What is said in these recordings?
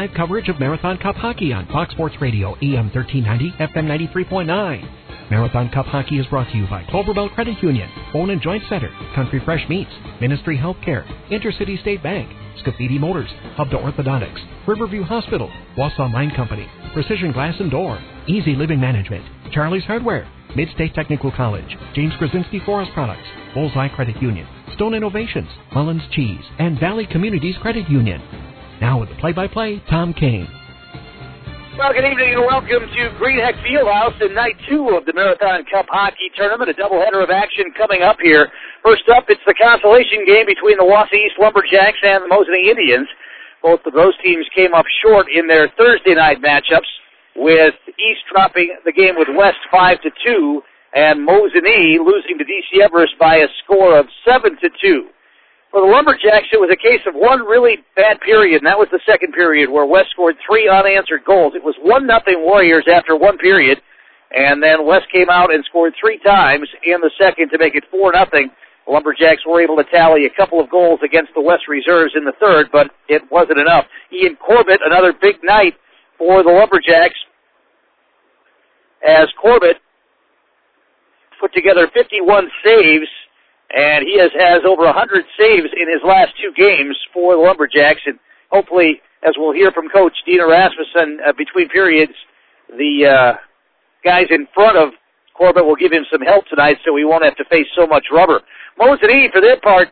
live coverage of Marathon Cup Hockey on Fox Sports Radio, AM 1390, FM 93.9. Marathon Cup Hockey is brought to you by Clover Belt Credit Union, Bone and Joint Center, Country Fresh Meats, Ministry Healthcare, Intercity State Bank, Scafidi Motors, Hubda Orthodontics, Riverview Hospital, Wausau Mine Company, Precision Glass and Door, Easy Living Management, Charlie's Hardware, Mid-State Technical College, James Krasinski Forest Products, Bullseye Credit Union, Stone Innovations, Mullins Cheese, and Valley Communities Credit Union. Now with the play-by-play, Tom Kane. Well, good evening and welcome to Greenheck Fieldhouse in night 2 of the Marathon Cup Hockey Tournament, a doubleheader of action coming up here. First up, it's the consolation game between the Wausau East Lumberjacks and the Mosinee Indians. Both of those teams came up short in their Thursday night matchups, with East dropping the game with West 5-2, and Mosinee losing to DC Everest by a score of 7-2. For the Lumberjacks, it was a case of one really bad period, and that was the second period, where West scored 3 unanswered goals. It was 1-0 Warriors after one period, and then West came out and scored 3 times in the second to make it 4-0. The Lumberjacks were able to tally a couple of goals against the West reserves in the third, but it wasn't enough. Ian Corbett, another big night for the Lumberjacks, as Corbett put together 51 saves, and he has over 100 saves in his last 2 games for the Lumberjacks. And hopefully, as we'll hear from Coach Dina Rasmussen between periods, the guys in front of Corbett will give him some help tonight so he won't have to face so much rubber. Mosinee, for their part,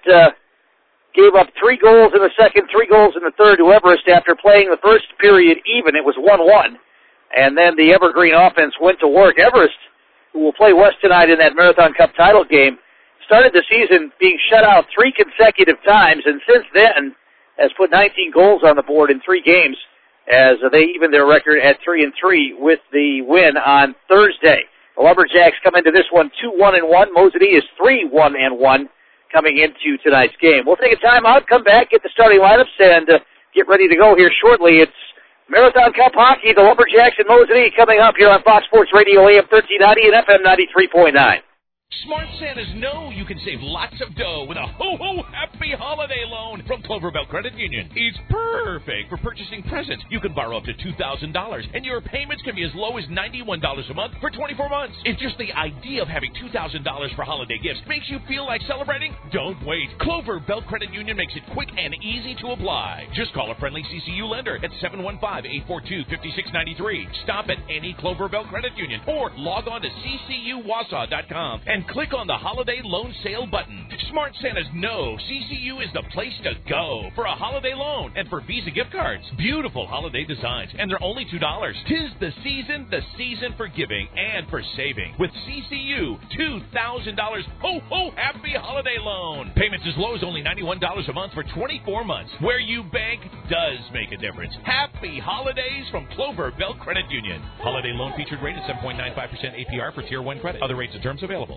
gave up 3 goals in the second, 3 goals in the third to Everest after playing the first period even. It was 1-1. And then the Evergreen offense went to work. Everest, who will play West tonight in that Marathon Cup title game, started the season being shut out 3 consecutive times, and since then has put 19 goals on the board in 3 games, as they even their record at 3-3 with the win on Thursday. The Lumberjacks come into this one 2-1-1. Mosinee is 3-1-1 coming into tonight's game. We'll take a timeout, come back, get the starting lineups, and get ready to go here shortly. It's Marathon Cup Hockey, the Lumberjacks and Mosinee coming up here on Fox Sports Radio, AM 1390 and FM 93.9. Smart Santas know you can save lots of dough with a ho-ho happy holiday loan from Clover Belt Credit Union. It's perfect for purchasing presents. You can borrow up to $2,000, and your payments can be as low as $91 a month for 24 months. If just the idea of having $2,000 for holiday gifts makes you feel like celebrating, don't wait. Clover Belt Credit Union makes it quick and easy to apply. Just call a friendly CCU lender at 715-842-5693. Stop at any Clover Belt Credit Union or log on to ccuwausau.com and click on the Holiday Loan Sale button. Smart Santas know CCU is the place to go for a holiday loan and for Visa gift cards. Beautiful holiday designs, and they're only $2. Tis the season for giving and for saving. With CCU, $2,000 ho-ho happy holiday loan. Payments as low as only $91 a month for 24 months. Where you bank does make a difference. Happy holidays from Clover Belt Credit Union. Holiday loan featured rate at 7.95% APR for Tier 1 credit. Other rates and terms available.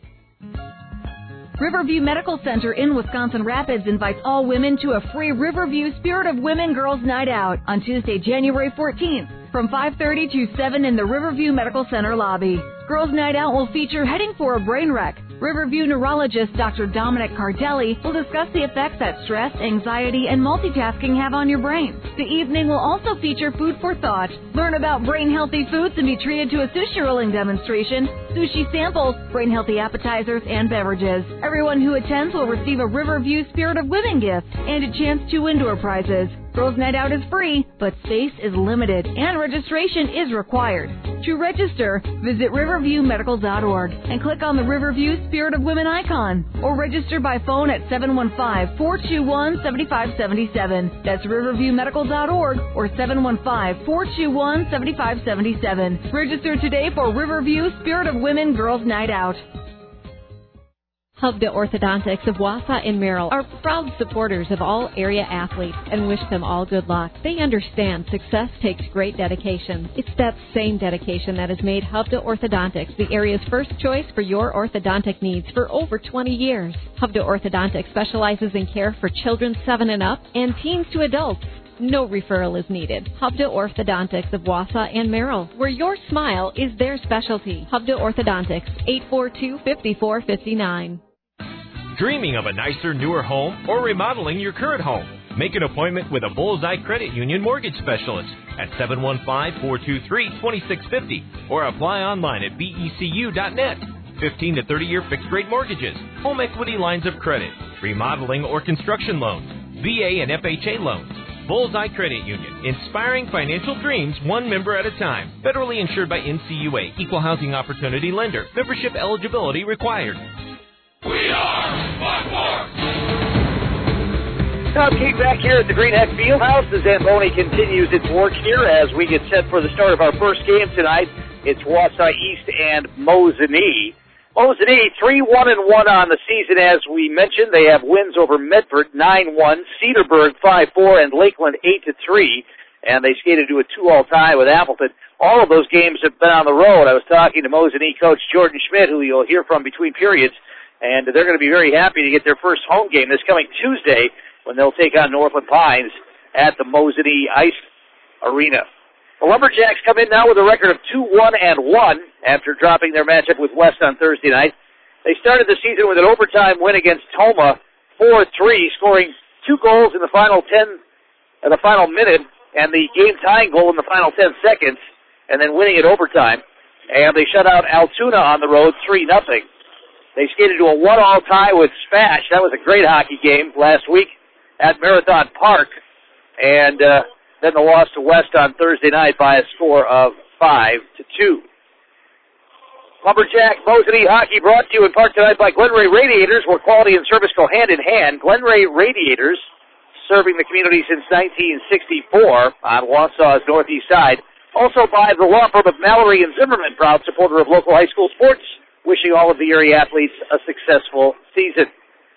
Riverview Medical Center in Wisconsin Rapids invites all women to a free Riverview Spirit of Women Girls Night Out on Tuesday, January 14th from 5:30 to 7 in the Riverview Medical Center lobby. Girls Night Out will feature Heading for a Brain Wreck. Riverview neurologist Dr. Dominic Cardelli will discuss the effects that stress, anxiety, and multitasking have on your brain. The evening will also feature Food for Thought. Learn about brain-healthy foods and be treated to a sushi rolling demonstration, sushi samples, brain-healthy appetizers, and beverages. Everyone who attends will receive a Riverview Spirit of Women gift and a chance to win door prizes. Girls Night Out is free, but space is limited, and registration is required. To register, visit riverviewmedical.org and click on the Riverview Spirit of Women icon, or register by phone at 715-421-7577. That's riverviewmedical.org or 715-421-7577. Register today for Riverview Spirit of Women Girls Night Out. Hubda Orthodontics of Wausau and Merrill are proud supporters of all area athletes and wish them all good luck. They understand success takes great dedication. It's that same dedication that has made Hubda Orthodontics the area's first choice for your orthodontic needs for over 20 years. Hubda Orthodontics specializes in care for children 7 and up and teens to adults. No referral is needed. Hubda Orthodontics of Wausau and Merrill, where your smile is their specialty. Hubda Orthodontics, 842-5459. Dreaming of a nicer, newer home or remodeling your current home? Make an appointment with a Bullseye Credit Union mortgage specialist at 715-423-2650 or apply online at becu.net. 15 to 30-year fixed-rate mortgages, home equity lines of credit, remodeling or construction loans, VA and FHA loans. Bullseye Credit Union, inspiring financial dreams one member at a time. Federally insured by NCUA, Equal Housing Opportunity Lender. Membership eligibility required. We are Buckmore! Tom King back here at the Greenheck Fieldhouse. The Zamboni continues its work here as we get set for the start of our first game tonight. It's Wausau East and Mosinee. Mosinee 3-1-1 on the season, as we mentioned. They have wins over Medford 9-1, Cedarburg 5-4, and Lakeland 8-3. And they skated to a 2-all tie with Appleton. All of those games have been on the road. I was talking to Mosinee coach Jordan Schmidt, who you'll hear from between periods, and they're going to be very happy to get their first home game this coming Tuesday when they'll take on Northland Pines at the Mosinee Ice Arena. The Lumberjacks come in now with a record of 2-1-1 after dropping their matchup with West on Thursday night. They started the season with an overtime win against Toma, 4-3, scoring 2 goals in the final minute, and the game-tying goal in the final 10 seconds, and then winning it overtime. And they shut out Altoona on the road 3-0. They skated to a 1-all tie with Spash. That was a great hockey game last week at Marathon Park. And then the loss to West on Thursday night by a score of 5-2. Lumberjack Mosinee hockey brought to you in part tonight by Glenray Radiators, where quality and service go hand in hand. Glenray Radiators, serving the community since 1964 on Wausau's northeast side. Also by the law firm of Mallory and Zimmerman, proud supporter of local high school sports, wishing all of the area athletes a successful season.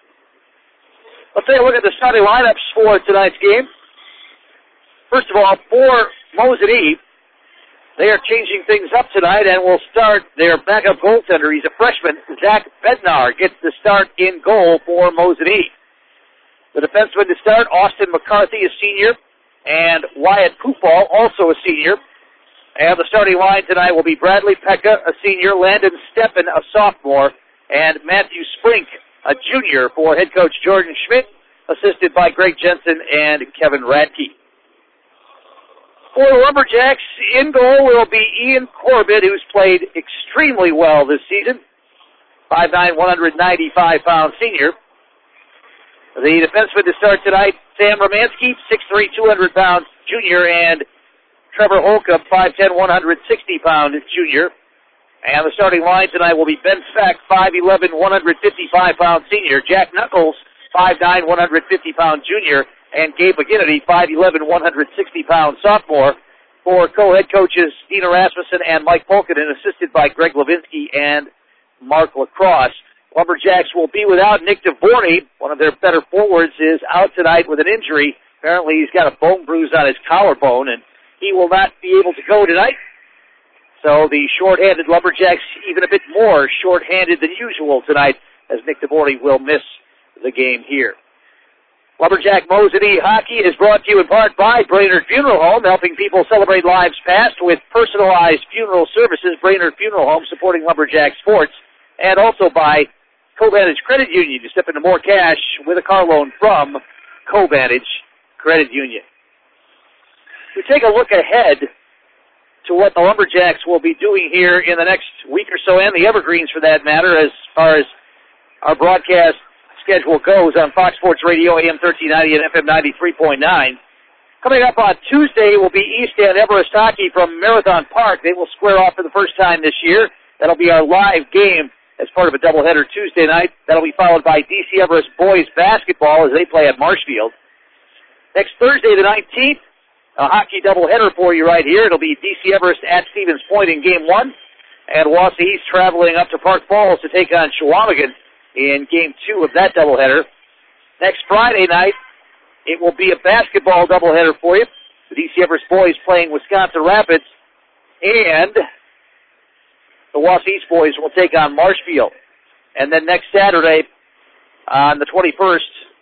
Let's take a look at the starting lineups for tonight's game. First of all, for Mosinee, they are changing things up tonight and will start their backup goaltender. He's a freshman. Zach Bednar gets the start in goal for Mosinee. The defenseman to start, Austin McCarthy, a senior, and Wyatt Poopball, also a senior. And the starting line tonight will be Bradley Pekka, a senior, Landon Steppen, a sophomore, and Matthew Sprink, a junior, for head coach Jordan Schmidt, assisted by Greg Jensen and Kevin Radke. For the Lumberjacks, in goal will be Ian Corbett, who's played extremely well this season. 5'9", 195-pound senior. The defenseman to start tonight, Sam Romansky, 6'3", 200-pound junior, and Trevor Holcomb, 5'10", 160-pound junior. And the starting line tonight will be Ben Feck, 5'11", 155-pound senior, Jack Knuckles, 5'9", 150-pound junior, and Gabe McGinnity, 5'11", 160-pound sophomore, for co-head coaches Stina Rasmussen and Mike Polkinen, assisted by Greg Levinsky and Mark Lacrosse. Lumberjacks will be without Nick DeVorney. One of their better forwards is out tonight with an injury. Apparently he's got a bone bruise on his collarbone, and he will not be able to go tonight. So the short-handed Lumberjacks even a bit more short-handed than usual tonight, as Nick DeVorney will miss the game here. Lumberjack Mosinee hockey is brought to you in part by Brainerd Funeral Home, helping people celebrate lives past with personalized funeral services. Brainerd Funeral Home supporting Lumberjack sports, and also by CoVantage Credit Union. You step into more cash with a car loan from CoVantage Credit Union. We take a look ahead to what the Lumberjacks will be doing here in the next week or so, and the Evergreens for that matter, as far as our broadcast schedule goes on Fox Sports Radio, AM 1390 and FM 93.9. Coming up on Tuesday will be East and Everest hockey from Marathon Park. They will square off for the first time this year. That'll be our live game as part of a doubleheader Tuesday night. That'll be followed by DC Everest boys basketball as they play at Marshfield. Next Thursday, the 19th, a hockey doubleheader for you right here. It'll be DC Everest at Stevens Point in Game 1, and Wausau East traveling up to Park Falls to take on Chequamegon in Game 2 of that doubleheader. Next Friday night, it will be a basketball doubleheader for you. The DC Everest boys playing Wisconsin Rapids, and the Wausau East boys will take on Marshfield. And then next Saturday, on the 21st,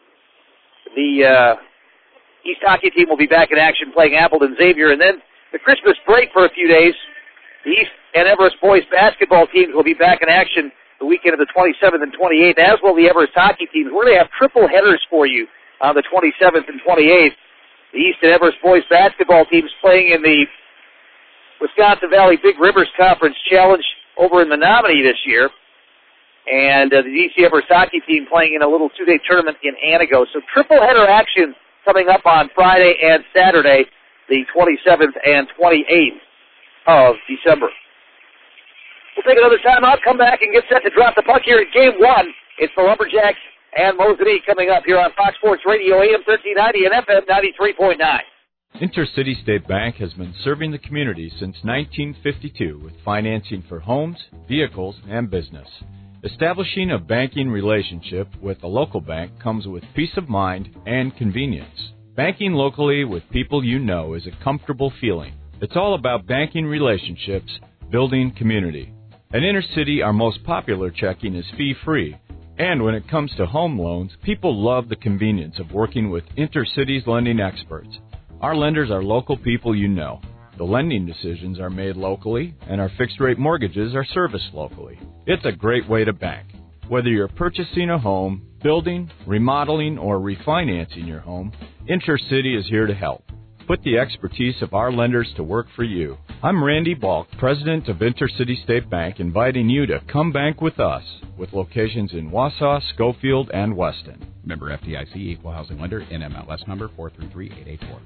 the East hockey team will be back in action playing Appleton Xavier. And then the Christmas break for a few days, the East and Everest boys basketball teams will be back in action the weekend of the 27th and 28th, as will the Everest hockey teams. We're going to have triple headers for you on the 27th and 28th. The Easton Everest boys basketball teams playing in the Wisconsin Valley Big Rivers Conference Challenge over in Menominee this year. And the DC Everest hockey team playing in a little two-day tournament in Antigo. So triple header action coming up on Friday and Saturday, the 27th and 28th of December. We'll take another timeout, come back, and get set to drop the puck here in Game 1. It's the Lumberjacks and Mosinee coming up here on Fox Sports Radio, AM 1390 and FM 93.9. Intercity State Bank has been serving the community since 1952 with financing for homes, vehicles, and business. Establishing a banking relationship with a local bank comes with peace of mind and convenience. Banking locally with people you know is a comfortable feeling. It's all about banking relationships, building community. At Intercity, our most popular checking is fee-free. And when it comes to home loans, people love the convenience of working with Intercity's lending experts. Our lenders are local people you know. The lending decisions are made locally, and our fixed-rate mortgages are serviced locally. It's a great way to bank. Whether you're purchasing a home, building, remodeling, or refinancing your home, Intercity is here to help. Put the expertise of our lenders to work for you. I'm Randy Balk, president of Intercity State Bank, inviting you to come bank with us, with locations in Wausau, Schofield, and Weston. Member FDIC, Equal Housing Lender, NMLS number 433884.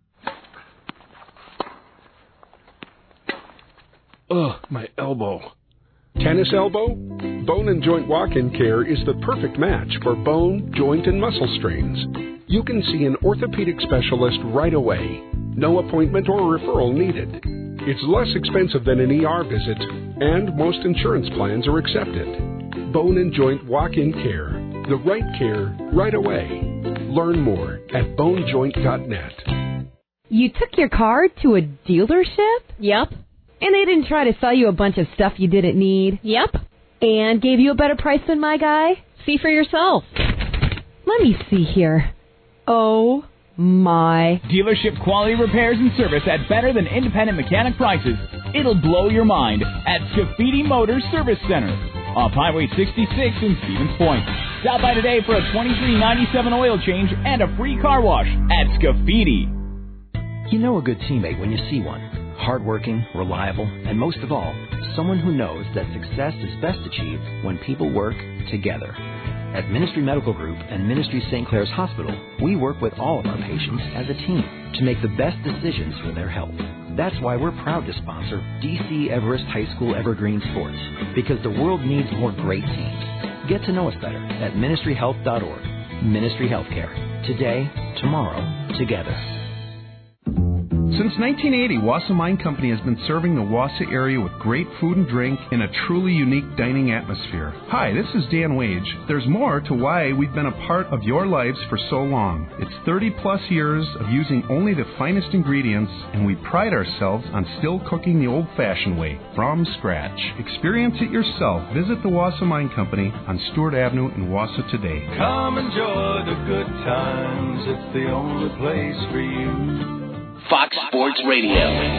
Ugh, my elbow. Tennis elbow? Bone and Joint Walk-In Care is the perfect match for bone, joint, and muscle strains. You can see an orthopedic specialist right away. No appointment or referral needed. It's less expensive than an ER visit, and most insurance plans are accepted. Bone and Joint Walk-In Care. The right care, right away. Learn more at bonejoint.net. You took your car to a dealership? Yep. And they didn't try to sell you a bunch of stuff you didn't need? Yep. And gave you a better price than my guy? See for yourself. Let me see here. Oh, my. Dealership quality repairs and service at better than independent mechanic prices. It'll blow your mind at Scafidi Motors Service Center off Highway 66 in Stevens Point. Stop by today for a $23.97 oil change and a free car wash at Scafidi. You know a good teammate when you see one. Hardworking, reliable, and most of all, someone who knows that success is best achieved when people work together. At Ministry Medical Group and Ministry St. Clair's Hospital, we work with all of our patients as a team to make the best decisions for their health. That's why we're proud to sponsor DC Everest High School Evergreen Sports, because the world needs more great teams. Get to know us better at ministryhealth.org. Ministry Healthcare. Today, tomorrow, together. Since 1980, Wausau Mine Company has been serving the Wausau area with great food and drink in a truly unique dining atmosphere. Hi, this is Dan Wage. There's more to why we've been a part of your lives for so long. It's 30-plus years of using only the finest ingredients, and we pride ourselves on still cooking the old-fashioned way, from scratch. Experience it yourself. Visit the Wausau Mine Company on Stewart Avenue in Wausau today. Come enjoy the good times. It's the only place for you. Fox Sports Radio.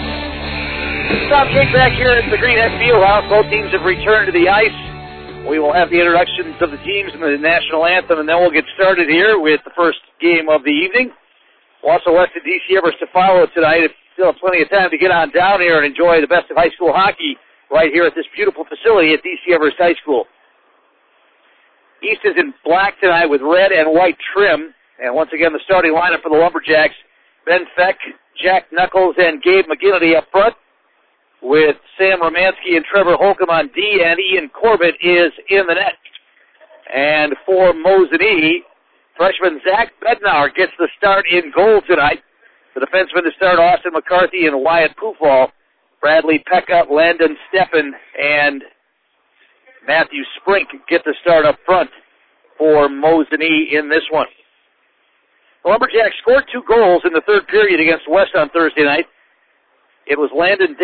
Stop kick back here at the Greenhead Fieldhouse. Both teams have returned to the ice. We will have the introductions of the teams and the national anthem, and then we'll get started here with the first game of the evening. Wausau West and DC Everest to follow tonight. Still have plenty of time to get on down here and enjoy the best of high school hockey right here at this beautiful facility at DC Everest High School. East is in black tonight with red and white trim. And once again, the starting lineup for the Lumberjacks, Ben Feck, Jack Knuckles, and Gabe McGinnity up front, with Sam Romansky and Trevor Holcomb on D, and Ian Corbett is in the net. And for Mosinee, freshman Zach Bednar gets the start in goal tonight. The defensemen to start, Austin McCarthy and Wyatt Pufall. Bradley Pekka, Landon Steffen, and Matthew Sprink get the start up front for Mosinee in this one. The Lumberjacks scored 2 goals in the third period against West on Thursday night. It was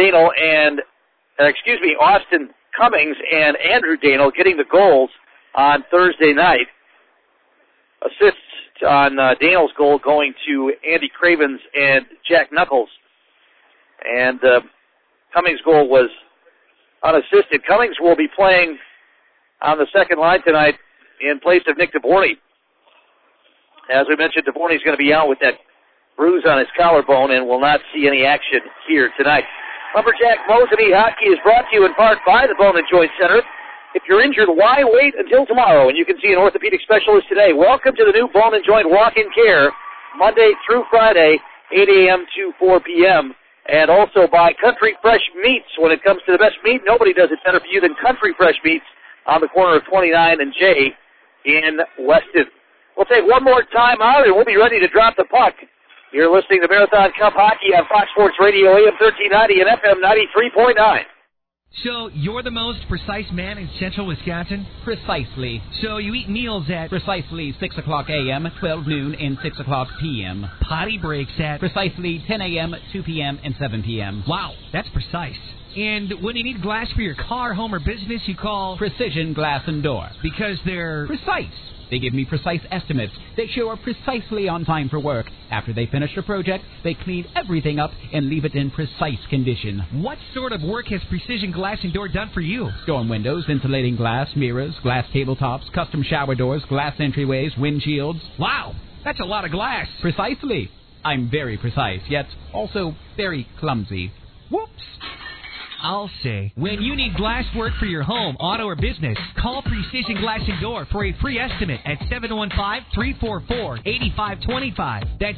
Austin Cummings and Andrew Danel getting the goals on Thursday night. Assists on Danel's goal going to Andy Cravens and Jack Knuckles. And Cummings' goal was unassisted. Cummings will be playing on the second line tonight in place of Nick DeBorny. As we mentioned, DeVorney's going to be out with that bruise on his collarbone and will not see any action here tonight. Lumberjack Mosinee Hockey is brought to you in part by the Bone and Joint Center. If you're injured, why wait until tomorrow? And you can see an orthopedic specialist today. Welcome to the new Bone and Joint Walk-In Care, Monday through Friday, 8 a.m. to 4 p.m. And also by Country Fresh Meats. When it comes to the best meat, nobody does it better for you than Country Fresh Meats on the corner of 29 and J in Weston. We'll take one more time out, and we'll be ready to drop the puck. You're listening to Marathon Cup Hockey on Fox Sports Radio, AM 1390 and FM 93.9. So, you're the most precise man in central Wisconsin? Precisely. So, you eat meals at precisely 6 o'clock a.m., 12 noon, and 6 o'clock p.m. Potty breaks at precisely 10 a.m., 2 p.m., and 7 p.m. Wow, that's precise. And when you need glass for your car, home, or business, you call Precision Glass and Door. Because they're precise. They give me precise estimates. They show up precisely on time for work. After they finish the project, they clean everything up and leave it in precise condition. What sort of work has Precision Glass and Door done for you? Storm windows, insulating glass, mirrors, glass tabletops, custom shower doors, glass entryways, windshields. Wow, that's a lot of glass. Precisely. I'm very precise, yet also very clumsy. Whoops. I'll say, when you need glass work for your home, auto, or business, call Precision Glass and Door for a free estimate at 715-344-8525. That's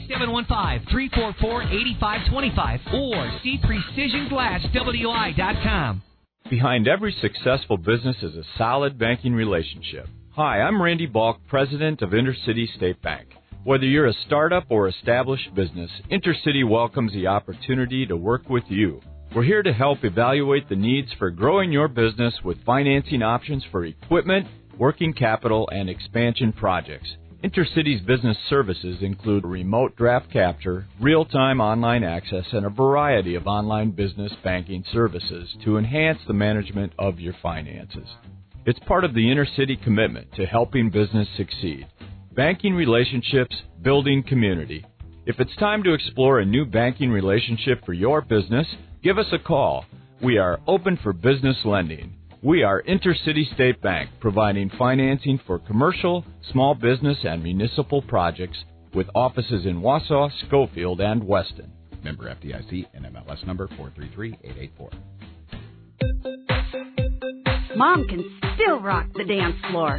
715-344-8525. Or see PrecisionGlassWI.com. Behind every successful business is a solid banking relationship. Hi, I'm Randy Balk, president of Intercity State Bank. Whether you're a startup or established business, Intercity welcomes the opportunity to work with you. We're here to help evaluate the needs for growing your business with financing options for equipment, working capital, and expansion projects. Intercity's business services include remote draft capture, real-time online access, and a variety of online business banking services to enhance the management of your finances. It's part of the Intercity commitment to helping business succeed. Banking relationships, building community. If it's time to explore a new banking relationship for your business, give us a call. We are open for business lending. We are Intercity State Bank, providing financing for commercial, small business, and municipal projects with offices in Wausau, Schofield, and Weston. Member FDIC, NMLS number 433884. Mom can still rock the dance floor.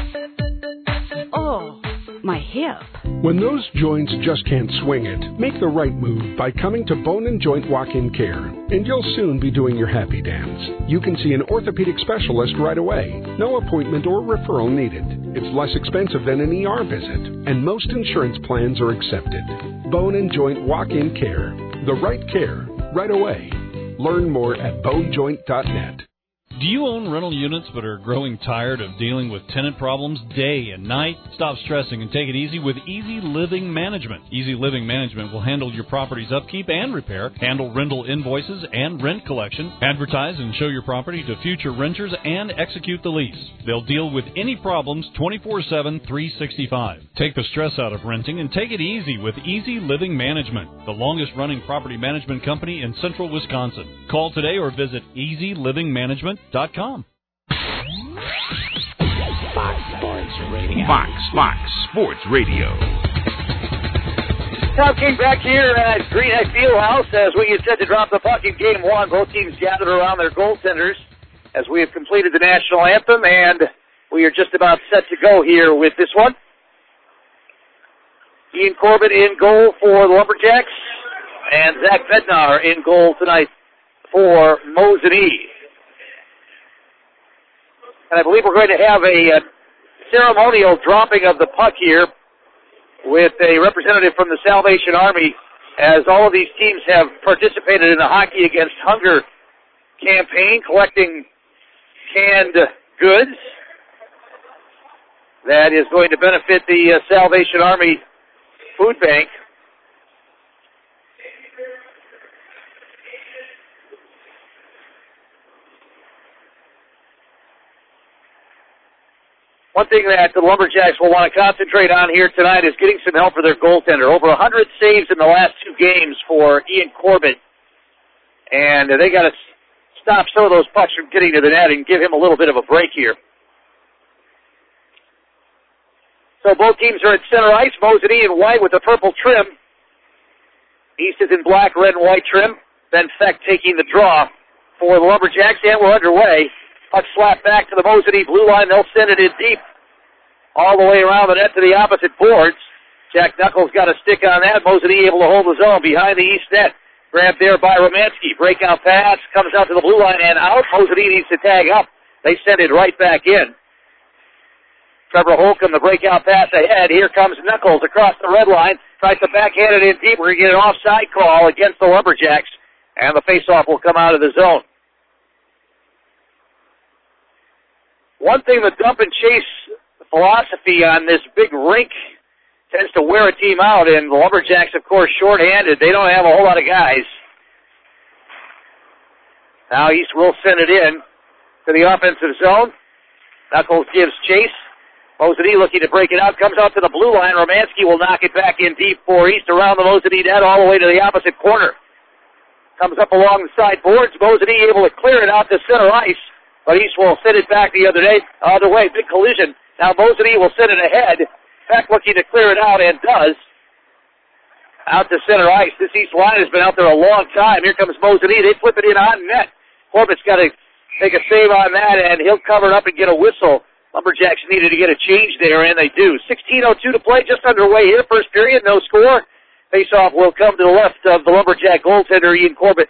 Oh, my hip. When those joints just can't swing it, make the right move by coming to Bone and Joint Walk-In Care, and you'll soon be doing your happy dance. You can see an orthopedic specialist right away. No appointment or referral needed. It's less expensive than an ER visit, and most insurance plans are accepted. Bone and Joint Walk-In Care. The right care, right away. Learn more at bonejoint.net. Do you own rental units but are growing tired of dealing with tenant problems day and night? Stop stressing and take it easy with Easy Living Management. Easy Living Management will handle your property's upkeep and repair, handle rental invoices and rent collection, advertise and show your property to future renters, and execute the lease. They'll deal with any problems 24/7, 365. Take the stress out of renting and take it easy with Easy Living Management, the longest-running property management company in central Wisconsin. Call today or visit easylivingmanagement.com. Fox Sports Radio. Fox Sports Radio. Tom King back here at Greenhead Fieldhouse as we get set to drop the puck in Game 1. Both teams gathered around their goaltenders as we have completed the national anthem, and we are just about set to go here with this one. Ian Corbett in goal for the Lumberjacks, and Zach Bednar in goal tonight for Mosinee. And I believe we're going to have a ceremonial dropping of the puck here with a representative from the Salvation Army, as all of these teams have participated in the Hockey Against Hunger campaign, collecting canned goods that is going to benefit the Salvation Army Food Bank. One thing that the Lumberjacks will want to concentrate on here tonight is getting some help for their goaltender. Over 100 saves in the last two games for Ian Corbett. And they got to stop some of those pucks from getting to the net and give him a little bit of a break here. So both teams are at center ice. Mosinee in white with the purple trim. East is in black, red, and white trim. Ben Feck taking the draw for the Lumberjacks, and we're underway. Puck slapped back to the Mosinee blue line. They'll send it in deep all the way around the net to the opposite boards. Jack Knuckles got a stick on that. Mosinee able to hold his own behind the East net. Grabbed there by Romanski. Breakout pass. Comes out to the blue line and out. Mosinee needs to tag up. They send it right back in. Trevor Holcomb, the breakout pass ahead. Here comes Knuckles across the red line. Tries to backhand it in deep. We're going to get an offside call against the Lumberjacks. And the faceoff will come out of the zone. One thing the dump and chase philosophy on this big rink tends to wear a team out, and the Lumberjacks, of course, shorthanded. They don't have a whole lot of guys. Now East will send it in to the offensive zone. Knuckles gives chase. Mosinee looking to break it out, comes out to the blue line. Romanski will knock it back in deep for East around the Mosinee net all the way to the opposite corner. Comes up along the side boards. Mosinee able to clear it out to center ice, but East will send it back the other way. Big collision. Now Mosinee will send it ahead. Beck looking to clear it out and does. Out to center ice. This East line has been out there a long time. Here comes Mosinee. They flip it in on net. Corbett's got to take a save on that, and he'll cover it up and get a whistle. Lumberjacks needed to get a change there, and they do. 16:02 to play, just underway here. First period, no score. Faceoff will come to the left of the Lumberjack goaltender, Ian Corbett.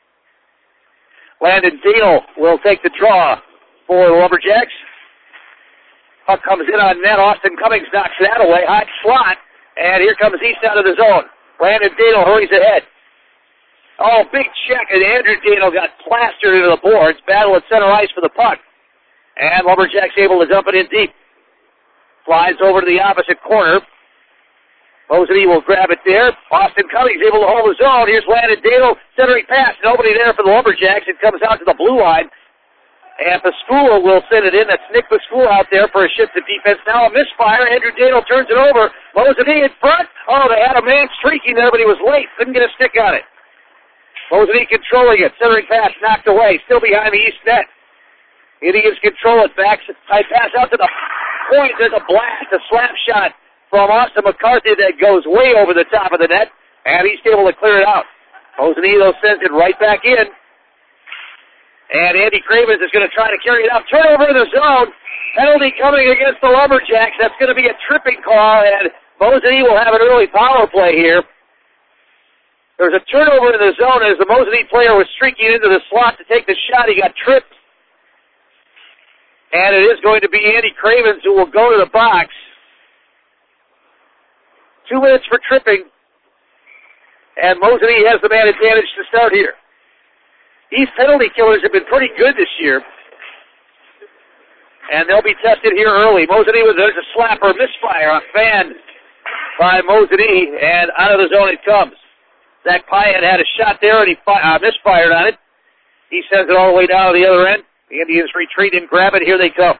Landon Dino will take the draw for the Lumberjacks. Puck comes in on net. Austin Cummings knocks that away. Hot slot, and here comes East out of the zone. Landon Dino hurries ahead. Oh, big check, and Andrew Dino got plastered into the boards. Battle at center ice for the puck. And Lumberjacks able to dump it in deep. Flies over to the opposite corner. Mosinee will grab it there. Austin Cummings able to hold his own. Here's Landon Dano. Centering pass. Nobody there for the Lumberjacks. It comes out to the blue line. And Pascula will send it in. That's Nick Pascula out there for a shift to defense. Now a misfire. Andrew Dano turns it over. Mosinee in front. Oh, they had a man streaking there, but he was late. Couldn't get a stick on it. Mosinee controlling it. Centering pass knocked away. Still behind the East net. Indians control it. Back. Tight pass out to the point. There's a blast. A slap shot from Austin McCarthy that goes way over the top of the net. And he's able to clear it out. Mosinee, though, sends it right back in. And Andy Cravens is going to try to carry it out. Turnover in the zone. Penalty coming against the Lumberjacks. That's going to be a tripping call. And Mosinee will have an early power play here. There's a turnover in the zone as the Mosinee player was streaking into the slot to take the shot. He got tripped. And it is going to be Andy Cravens who will go to the box. 2 minutes for tripping. And Mosinee has the man advantage to start here. These penalty killers have been pretty good this year. And they'll be tested here early. Mosinee, there's a slapper, misfire, a fan by Mosinee, and out of the zone it comes. Zach Pyatt had a shot there, and he misfired on it. He sends it all the way down to the other end. The Indians retreat and grab it. Here they come.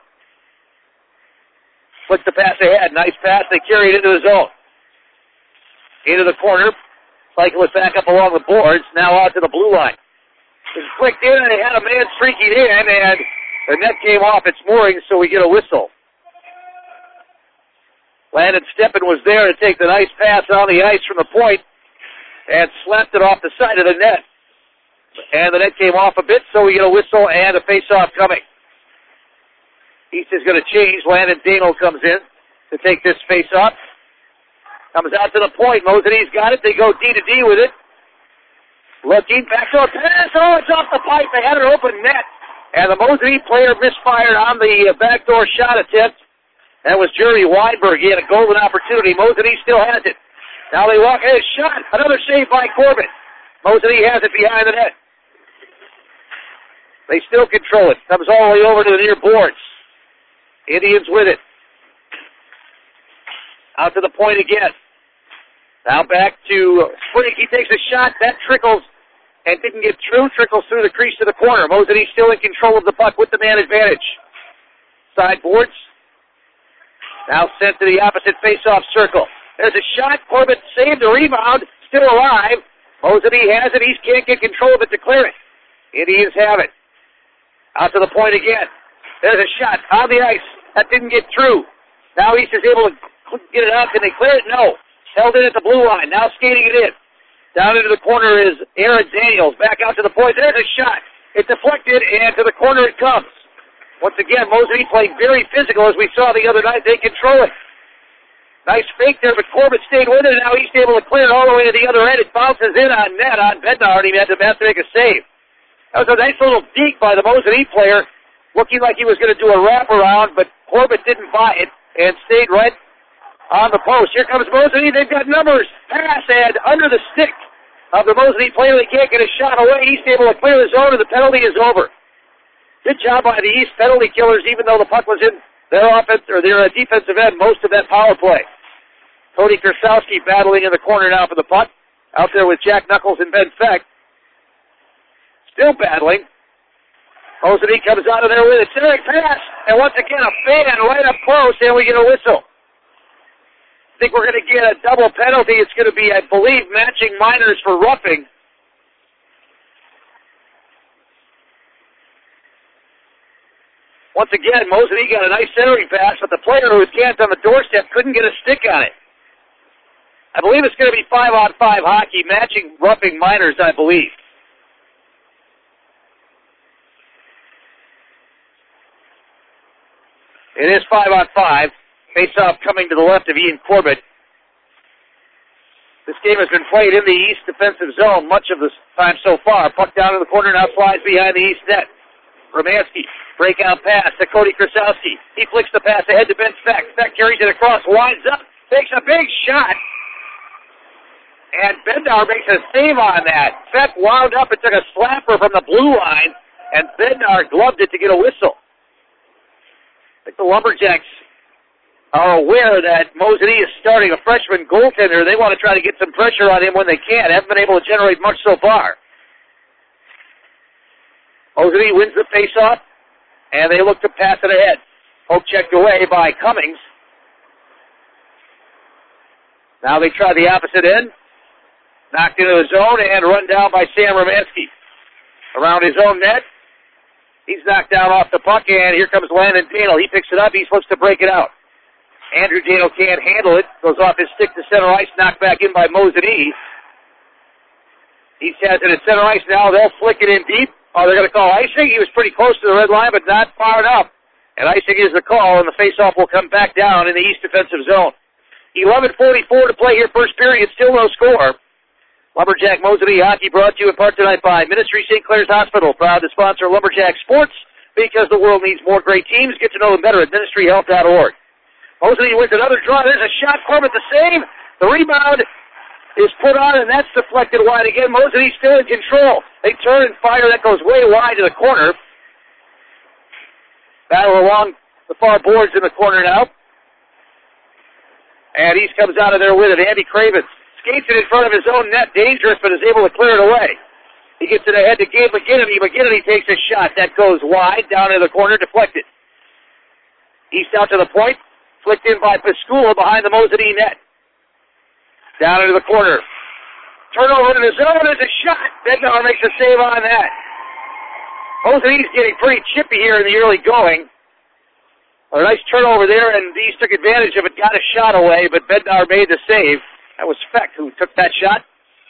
Flicks the pass ahead. Nice pass. They carry it into the zone. Into the corner. Cycle it back up along the boards. Now out to the blue line. It's flicked in, and they had a man streaking in, and the net came off its moorings, so we get a whistle. Landon Steppen was there to take the nice pass on the ice from the point and slapped it off the side of the net. And the net came off a bit, so we get a whistle and a face-off coming. East is going to change. Landon Dano comes in to take this face-off. Comes out to the point. Mosinee's got it. They go D to D with it. Looking, backdoor pass. Oh, it's off the pipe. They had an open net. And the Mosinee player misfired on the backdoor shot attempt. That was Jeremy Weinberg. He had a golden opportunity. Mosinee still has it. Now they walk in. Shot. Another save by Corbett. Mosinee has it behind the net. They still control it. Comes all the way over to the near boards. Indians with it. Out to the point again. Now back to Sprink. He takes a shot. That trickles and didn't get through. Trickles through the crease to the corner. Mosinee still in control of the puck with the man advantage. Sideboards. Now sent to the opposite face-off circle. There's a shot. Corbett saved the rebound. Still alive. Mosinee has it. East can't get control of it to clear it. Indians have it. Out to the point again. There's a shot on the ice. That didn't get through. Now East is able to get it out. Can they clear it? No. Held in at the blue line. Now skating it in. Down into the corner is Aaron Daniels. Back out to the point. There's a shot. It deflected, and to the corner it comes. Once again, Moseley playing very physical as we saw the other night. They control it. Nice fake there, but Corbett stayed with it, and now he's able to clear it all the way to the other end. It bounces in on net on Bednar, and he had to make a save. That was a nice little deke by the Moseley player, looking like he was going to do a wraparound, but Corbett didn't buy it and stayed right on the post. Here comes Moseley. They've got numbers. Pass and under the stick of the Moseley player. They can't get a shot away. He's able to clear the zone, and the penalty is over. Good job by the East penalty killers, even though the puck was in their offense or their defensive end most of that power play. Cody Krasowski battling in the corner now for the puck. Out there with Jack Knuckles and Ben Feck. Still battling. Moseley comes out of there with it. Centering pass. And once again, a fan right up close, and we get a whistle. I think we're going to get a double penalty. It's going to be, I believe, matching minors for roughing. Once again, Moseley got a nice centering pass, but the player who was camped on the doorstep couldn't get a stick on it. I believe it's going to be 5-on-5 hockey, matching roughing minors, I believe. It is 5-on-5. Face-off coming to the left of Ian Corbett. This game has been played in the East defensive zone much of the time so far. Puck down in the corner, now slides behind the East net. Romanski, breakout pass to Cody Krasowski. He flicks the pass ahead to Ben Feck. Feck carries it across, winds up, takes a big shot. And Bednar makes a save on that. Feck wound up and took a slapper from the blue line, and Bednar gloved it to get a whistle. I think the Lumberjacks are aware that Moseley is starting a freshman goaltender. They want to try to get some pressure on him when they can. Haven't been able to generate much so far. Moseley wins the faceoff, and they look to pass it ahead. Poke checked away by Cummings. Now they try the opposite end. Knocked into the zone and run down by Sam Romanski. Around his own net. He's knocked down off the puck, and here comes Landon Dano. He picks it up. He's supposed to break it out. Andrew Dano can't handle it. Goes off his stick to center ice. Knocked back in by Moseley. He has it at center ice now. They'll flick it in deep. Oh, they're going to call icing. He was pretty close to the red line, but not far enough. And icing is the call, and the faceoff will come back down in the East defensive zone. 11:44 to play here, first period. Still no score. Lumberjack Moseley hockey brought to you in part tonight by Ministry St. Clair's Hospital, proud to sponsor Lumberjack Sports because the world needs more great teams. Get to know them better at ministryhealth.org. Moseley wins another draw. There's a shot. Corbett the save. The rebound is put on, and that's deflected wide again. Moseley still in control. They turn and fire. That goes way wide to the corner. Battle along the far boards in the corner now. And he comes out of there with it. Andy Cravens skates it in front of his own net. Dangerous, but is able to clear it away. He gets it ahead to Gabe McGinnity. McGinnity takes a shot. That goes wide, down in the corner, deflected. East out to the point. Flicked in by Pascula behind the Moseley net. Down into the corner. Turnover to the zone. There's a shot. Bednar makes a save on that. Moseley's getting pretty chippy here in the early going. A nice turnover there, and East took advantage of it, got a shot away, but Bednar made the save. That was Feck who took that shot.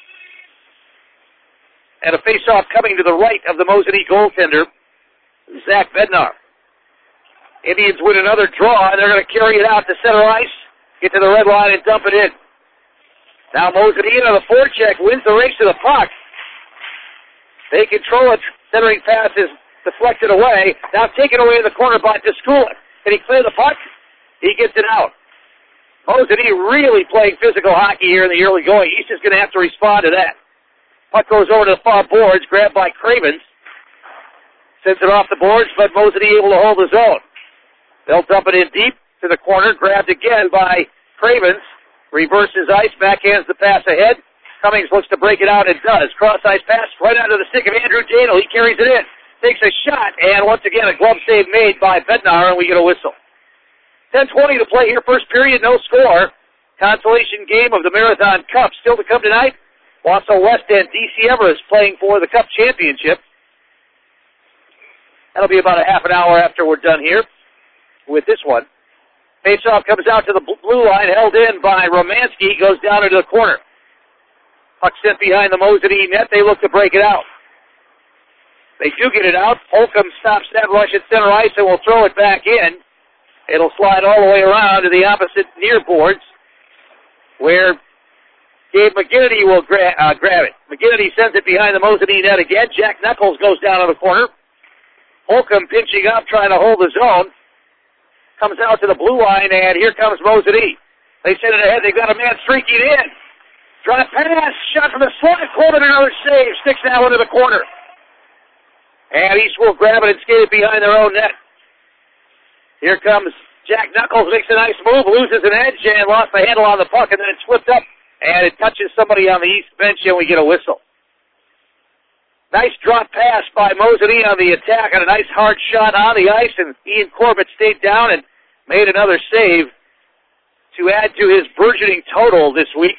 And a face-off coming to the right of the Moseley goaltender, Zach Bednar. Indians win another draw, and they're going to carry it out to center ice, get to the red line, and dump it in. Now Moseley in on the forecheck, wins the race to the puck. They control it. Centering pass is deflected away. Now taken away in the corner by Pascula. Can he clear the puck? He gets it out. Moseley really playing physical hockey here in the early going. East is going to have to respond to that. Puck goes over to the far boards, grabbed by Cravens. Sends it off the boards, but Moseley able to hold his own. They'll dump it in deep to the corner, grabbed again by Cravens. Reverses ice, backhands the pass ahead. Cummings looks to break it out and does. Cross-ice pass right onto the stick of Andrew Dano. He carries it in. Takes a shot, and once again a glove save made by Bednar, and we get a whistle. 10:20 to play here, first period, no score. Consolation game of the Marathon Cup still to come tonight. Wausau West and DC Everest playing for the Cup Championship. That'll be about a half an hour after we're done here with this one. Faceoff comes out to the blue line, held in by Romanski, goes down into the corner. Puck sent behind the Mosinee net. They look to break it out. They do get it out. Holcomb stops that rush at center ice and will throw it back in. It'll slide all the way around to the opposite near boards, where Gabe McGinnity will grab it. McGinnity sends it behind the Mosinee net again. Jack Knuckles goes down in the corner. Holcomb pinching up, trying to hold his own. Comes out to the blue line, and here comes Mosinee. They send it ahead. They've got a man streaking in. Drop pass, shot from the slot. Corbin, another save. Sticks that one to the corner. And East will grab it and skate it behind their own net. Here comes Jack Knuckles, makes a nice move, loses an edge, and lost the handle on the puck, and then it slipped up, and it touches somebody on the East bench, and we get a whistle. Nice drop pass by Mosinee on the attack, and a nice hard shot on the ice, and Ian Corbett stayed down and made another save to add to his burgeoning total this week.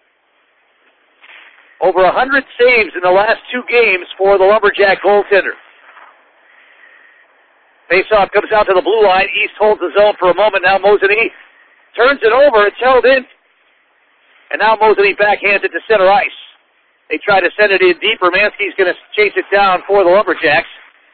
Over 100 saves in the last 2 games for the Lumberjack goaltender. Faceoff comes out to the blue line. East holds the zone for a moment. Now Mosinee turns it over. It's held in. And now Mosinee backhands it to center ice. They try to send it in deep. Romanski's going to chase it down for the Lumberjacks.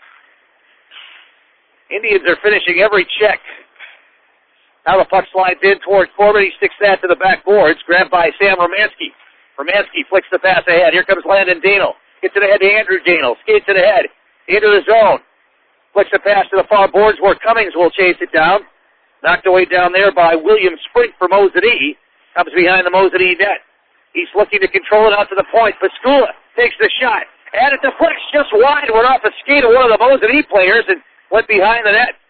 Indians are finishing every check. Now the puck slides in toward Corbett. He sticks that to the backboards. Grabbed by Sam Romanski. Romanski flicks the pass ahead. Here comes Landon Daniel. Gets it ahead to Andrew Daniel. Skates it ahead. Into the zone. Flicks the pass to the far boards where Cummings will chase it down. Knocked away down there by William Sprint for Mosinee. Comes behind the Mosinee net. He's looking to control it out to the point. Pascula takes the shot. And it deflects just wide. Went off the skate of one of the Mosinee players and went behind the net.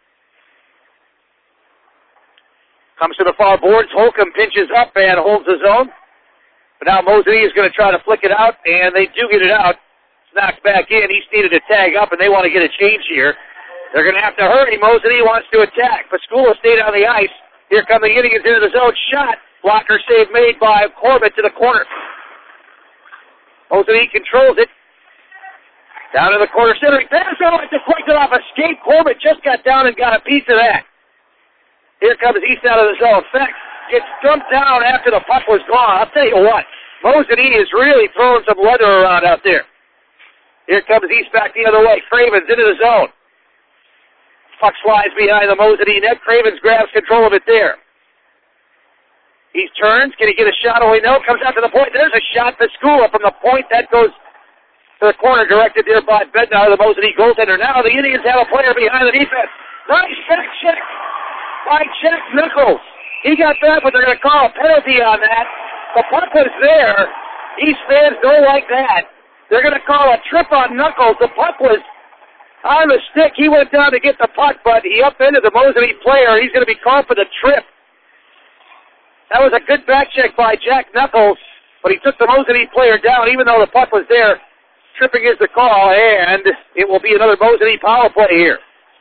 Comes to the far boards. Holcomb pinches up and holds the zone. But now Mosinee is going to try to flick it out, and they do get it out. It's knocked back in. East needed to tag up, and they want to get a change here. They're going to have to hurry. Mosinee wants to attack. Pascula stayed on the ice. Here come the Indians into the zone. Shot. Blocker save made by Corbett to the corner. Mosinee controls it. Down in the corner center. Pass out. It deflected off a skate. Corbett just got down and got a piece of that. Here comes East out of the zone. Feck gets dumped down after the puck was gone. I'll tell you what. Mosinee is really throwing some leather around out there. Here comes East back the other way. Cravens into the zone. Puck slides behind the Mosinee net. Cravens grabs control of it there. He turns. Can he get a shot away? No. Comes out to the point. There's a shot. Pascula from the point. That goes to the corner directed there by Bednar, the Mosinee goaltender. Now the Indians have a player behind the defense. Nice back check by Jack Knuckles. He got back, but they're going to call a penalty on that. The puck was there. East fans don't like that. They're going to call a trip on Knuckles. The puck was on the stick. He went down to get the puck, but he upended the Mosinee player. He's going to be called for the trip. That was a good back check by Jack Knuckles, but he took the Mosinee player down, even though the puck was there. Tripping is the call, and it will be another Mosinee power play here.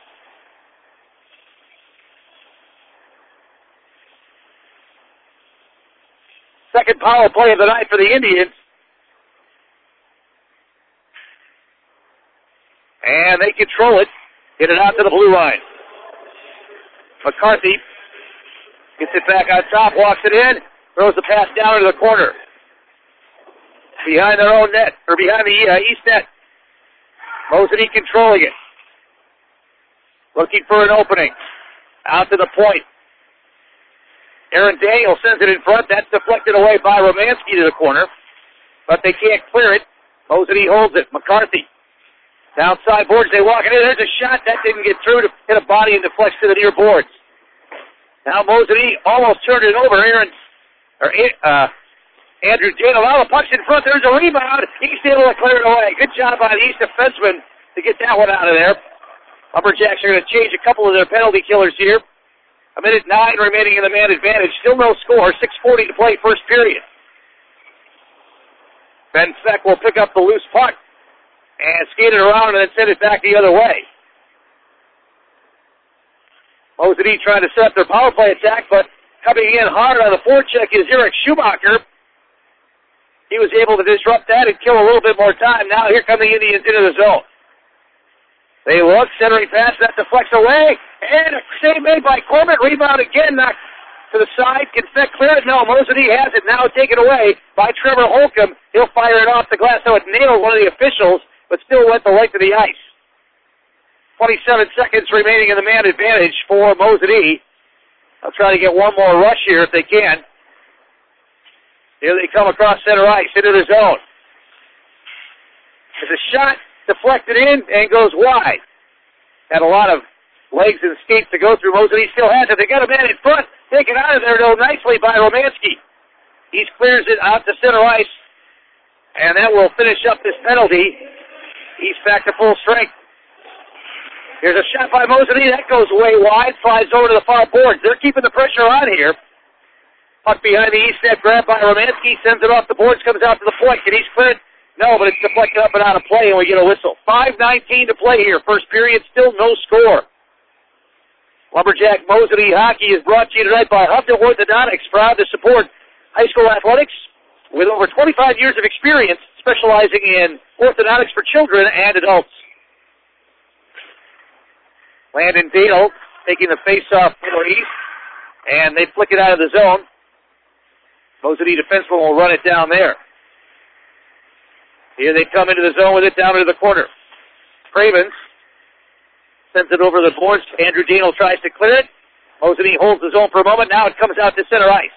Second power play of the night for the Indians. And they control it. Get it out to the blue line. McCarthy gets it back on top, walks it in, throws the pass down into the corner. Behind their own net, or behind the East net. Mosinee controlling it. Looking for an opening. Out to the point. Aaron Daniel sends it in front. That's deflected away by Romanski to the corner. But they can't clear it. Mosinee holds it. McCarthy. Downside boards, they walk it in. There's a shot. That didn't get through to hit a body and deflects to the near boards. Now Mosinee almost turned it over. Andrew Daniel. Now the puck's in front. There's a rebound. He's able to clear it away. Good job by the East defenseman to get that one out of there. Lumberjacks are going to change a couple of their penalty killers here. 1:09 remaining in the man advantage. Still no score. 6:40 to play first period. Ben Feck will pick up the loose puck and skate it around and then send it back the other way. Mosinee trying to set up their power play attack, but coming in hard on the forecheck is Eric Schumacher. He was able to disrupt that and kill a little bit more time. Now here come the Indians into the zone. They look, centering pass, that deflects away, And a save made by Corbett. Rebound again, knocked to the side. Can Feck clear it? No, Mosady has it. Now taken away by Trevor Holcomb. He'll fire it off the glass. So it nailed one of the officials, but still went the length of the ice. 27 seconds remaining in the man advantage for Mosady. They'll try to get one more rush here if they can. Here they come across center ice into the zone. There's a shot deflected in and goes wide. Had a lot of legs and skates to go through. Mosady still has it. They got a man in front. Taken out of there, though, nicely by Romansky. He clears it out to center ice, and that will finish up this penalty. He's back to full strength. Here's a shot by Mosady. That goes way wide. Slides over to the far boards. They're keeping the pressure on here. Puck behind the east net, grabbed by Romansky. Sends it off the boards, comes out to the point. Can he clear it? No, but it's deflected up and out of play, and we get a whistle. 5:19 to play here. First period, still no score. Lumberjack Mosady Hockey is brought to you tonight by Hovde Orthodontics, proud to support high school athletics with over 25 years of experience, specializing in orthodontics for children and adults. Landon Dale taking the face-off for East, and they flick it out of the zone. Mosady defenseman will run it down there. Here they come into the zone with it down into the corner. Cravens sends it over the boards. Andrew Daniel tries to clear it. Mosady holds the zone for a moment. Now it comes out to center ice.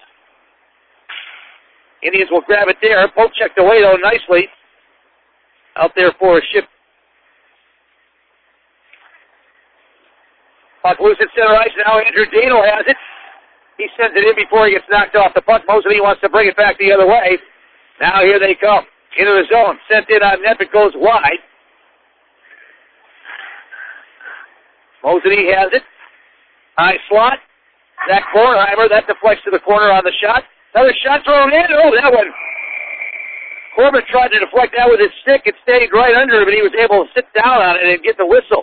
Indians will grab it there. Poke checked away, though, nicely. Out there for a ship. Puck loose at center ice. Now Andrew Daniel has it. He sends it in before he gets knocked off the puck. Mosady wants to bring it back the other way. Now here they come. Into the zone. Sent in on net, but goes wide. Mosady has it. High slot. Zach Kornheimer. That deflects to the corner on the shot. Another shot thrown in. Oh, that one. Corbett tried to deflect that with his stick. It stayed right under him, but he was able to sit down on it and get the whistle.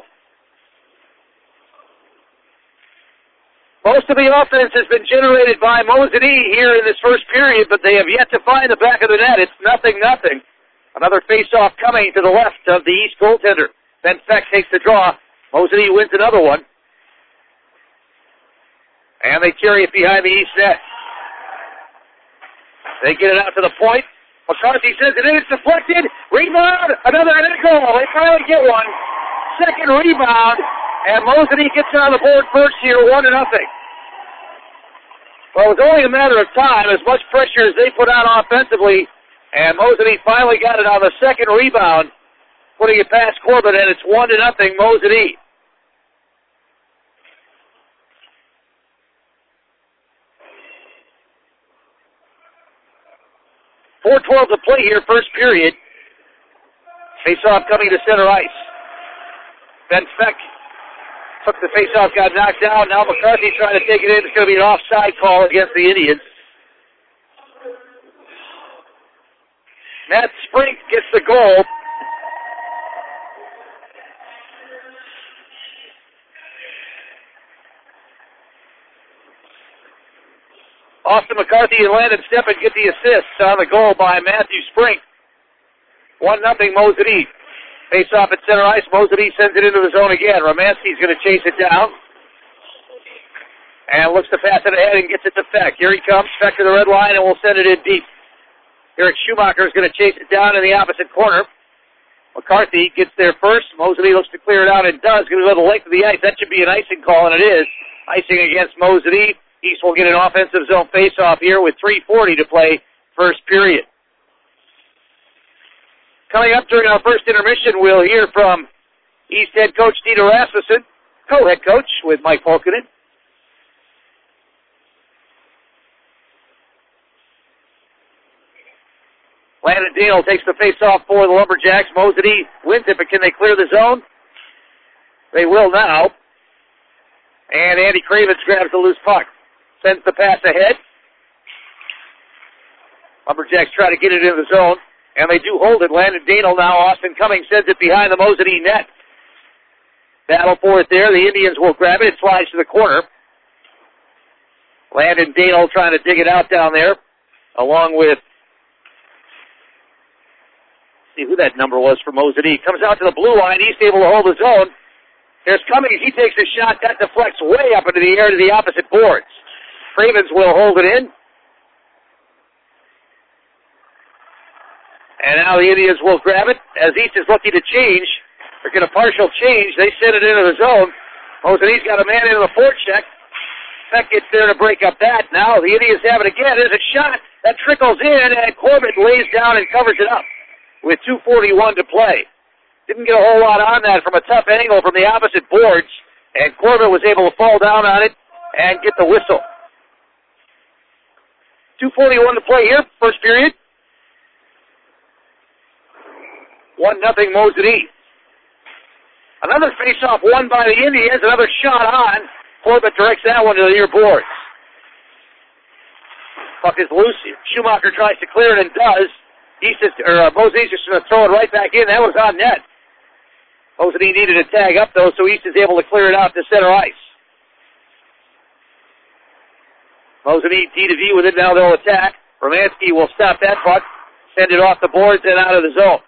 Most of the offense has been generated by Mosady here in this first period, but they have yet to find the back of the net. It's 0-0. Another face-off coming to the left of the East goaltender. Ben Feck takes the draw. Mosady wins another one. And they carry it behind the East net. They get it out to the point. McCarthy sends it in. It's deflected. Rebound. Another goal. They finally get one. Second rebound. And Mosady gets on the board first here, 1-0. Well, it was only a matter of time, as much pressure as they put on offensively, and Mosady finally got it on the second rebound, putting it past Corbett, and it's 1-0 Mosady. .4:12 to play here, first period. Face-off coming to center ice. Ben Feck took the face-off, got knocked down. Now McCarthy trying to take it in. It's going to be an offside call against the Indians. Matt Sprink gets the goal. Austin McCarthy and Landon Steppen get the assists on the goal by Matthew Sprink. 1-0 Mosady. Face off at center ice. Mosady sends it into the zone again. Romansky's going to chase it down. And looks to pass it ahead and gets it to Feck. Here he comes. Feck to the red line and will send it in deep. Eric Schumacher is going to chase it down in the opposite corner. McCarthy gets there first. Mosady looks to clear it out and does. Going to go to the length of the ice. That should be an icing call, and it is. Icing against Mosady. East will get an offensive zone face-off here with 3:40 to play first period. Coming up during our first intermission, we'll hear from East head coach Dieter Rasmussen, co-head coach with Mike Polkinen. Landon Daniel takes the face-off for the Lumberjacks. Mosady wins it, but can they clear the zone? They will now. And Andy Cravens grabs the loose puck. Sends the pass ahead. Lumberjacks try to get it into the zone. And they do hold it. Landon Daniel now. Austin Cummings sends it behind the Mosady net. Battle for it there. The Indians will grab it. It slides to the corner. Landon Daniel trying to dig it out down there. Along with, see who that number was for Mosady. Comes out to the blue line. East able to hold his own. Here's Cummings. He takes a shot. That deflects way up into the air to the opposite boards. Cravens will hold it in. And now the Indians will grab it as East is looking to change. They're going to partial change. They send it into the zone. Mosenee's got a man into the forecheck. Peck gets there to break up that. Now the Indians have it again. There's a shot that trickles in, and Corbett lays down and covers it up with 2:41 to play. Didn't get a whole lot on that from a tough angle from the opposite boards, and Corbett was able to fall down on it and get the whistle. 2:41 to play here, first period. 1-0 Mosinee. Another face-off won by the Indians. Another shot on. Corbett directs that one to the near boards. Puck is loose. Schumacher tries to clear it and does. Mosenee's just going to throw it right back in. That was on net. Mosinee needed to tag up, though, so East is able to clear it out to center ice. Mosinee D-to-D with it. Now they'll attack. Romanski will stop that puck, send it off the boards and out of the zone.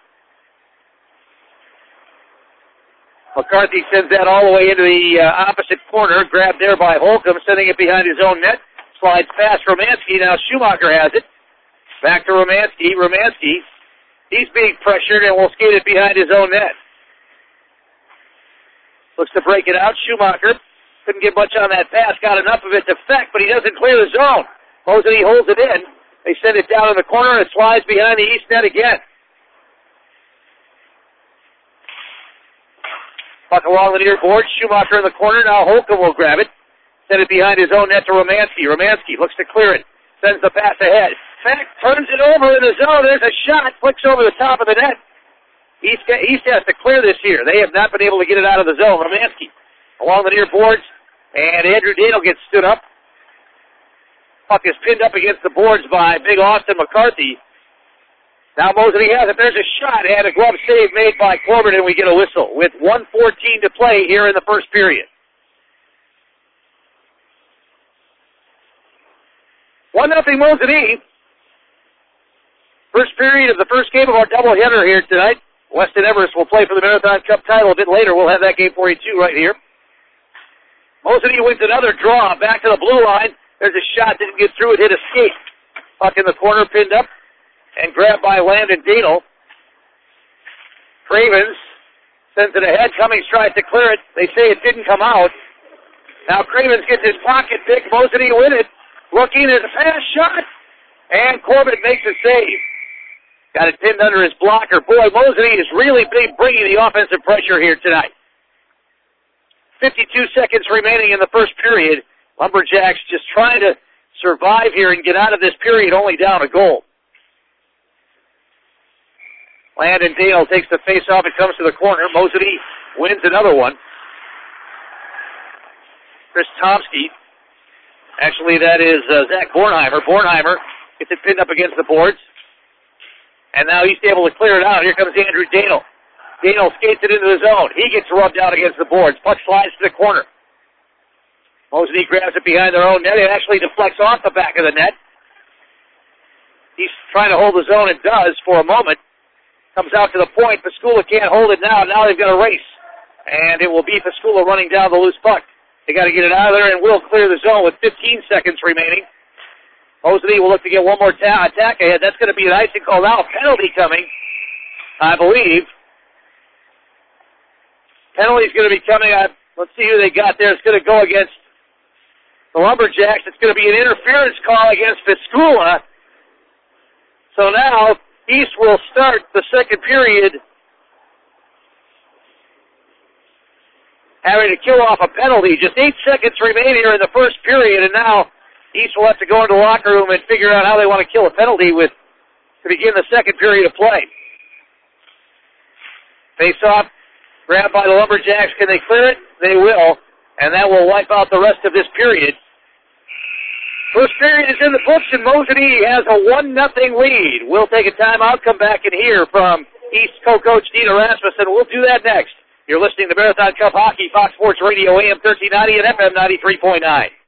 McCarthy sends that all the way into the opposite corner, grabbed there by Holcomb, sending it behind his own net. Slides past Romanski. Now Schumacher has it. Back to Romanski. Romanski, he's being pressured and will skate it behind his own net. Looks to break it out. Schumacher couldn't get much on that pass. Got enough of it to Feck, but he doesn't clear the zone. Mosinee holds it in. They send it down in the corner, and it slides behind the East net again. Puck along the near board. Schumacher in the corner. Now Holcomb will grab it. Send it behind his own net to Romanski. Romanski looks to clear it. Sends the pass ahead. Feck turns it over in the zone. There's a shot. Flicks over the top of the net. East has to clear this here. They have not been able to get it out of the zone. Romanski along the near boards. And Andrew Daniel gets stood up. Puck is pinned up against the boards by Big Austin McCarthy. Now Mosinee has it. There's a shot and a glove save made by Corbett, and we get a whistle with 1:14 to play here in the first period. 1-0 Mosinee. First period of the first game of our doubleheader here tonight. Weston Everest will play for the Marathon Cup title a bit later. We'll have that game for you too right here. Mosinee wins another draw. Back to the blue line. There's a shot. Didn't get through it. Hit a skate. Puck in the corner, pinned up and grabbed by Landon Daniel. Cravens sends it ahead. Cummings tries to clear it. They say it didn't come out. Now Cravens gets his pocket pick. Mosinee win it. Looking, there's a pass shot. And Corbett makes a save. Got it pinned under his blocker. Boy, Mosinee is really bringing the offensive pressure here tonight. 52 seconds remaining in the first period. Lumberjacks just trying to survive here and get out of this period only down a goal. Landon Daniel takes the face-off. It comes to the corner. Mosinee wins another one. Chris Tomsky. Actually, that is Zach Bornheimer. Bornheimer gets it pinned up against the boards. And now he's able to clear it out. Here comes Andrew Daniel. Daniel skates it into the zone. He gets rubbed out against the boards. Puck slides to the corner. Mosinee grabs it behind their own net. It actually deflects off the back of the net. He's trying to hold the zone and does for a moment. Comes out to the point. Pascula can't hold it now. Now they've got a race. And it will be Pascula running down the loose puck. They got to get it out of there and will clear the zone with 15 seconds remaining. Mosinee will look to get one more attack ahead. That's going to be an icing call now. A penalty coming, I believe. Penalty's going to be coming. Let's see who they got there. It's going to go against the Lumberjacks. It's going to be an interference call against Pascula. So now East will start the second period having to kill off a penalty. Just 8 seconds remain here in the first period, and now East will have to go into the locker room and figure out how they want to kill a penalty to begin the second period of play. Face-off, grabbed by the Lumberjacks. Can they clear it? They will, and that will wipe out the rest of this period. First period is in the books, and Mosinee has a 1-0 lead. We'll take a timeout, come back and hear from East co-coach Dina Rasmussen. We'll do that next. You're listening to Marathon Cup Hockey, Fox Sports Radio, AM 1390 and FM 93.9.